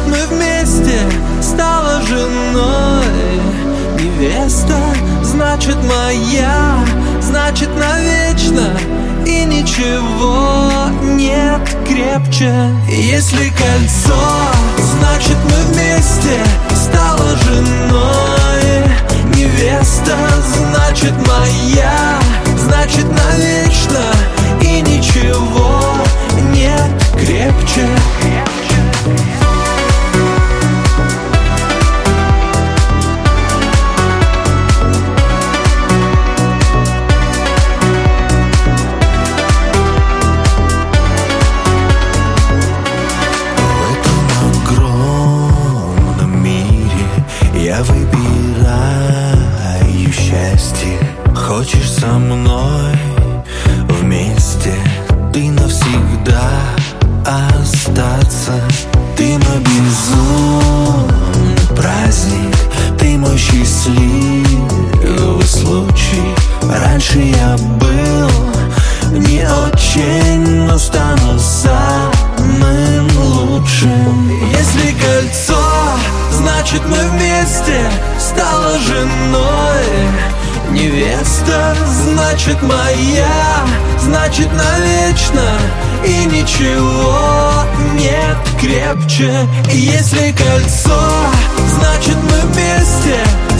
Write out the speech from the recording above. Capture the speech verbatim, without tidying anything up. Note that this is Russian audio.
мы вместе, стала женой. Невеста, значит моя, значит навечно, и ничего нет крепче. Если кольцо, значит мы вместе, стала женой. Невеста, значит моя, значит навечно, и ничего нет крепче. Я выбираю счастье. Хочешь со мной вместе, ты навсегда остаться. Ты мой безумный праздник, ты мой счастливый случай. Раньше я был не очень, но стану самым лучшим. Если кольцо, значит мы вместе, стала женой. Невеста, значит моя, значит навечно, и ничего нет крепче. Если кольцо, значит мы вместе,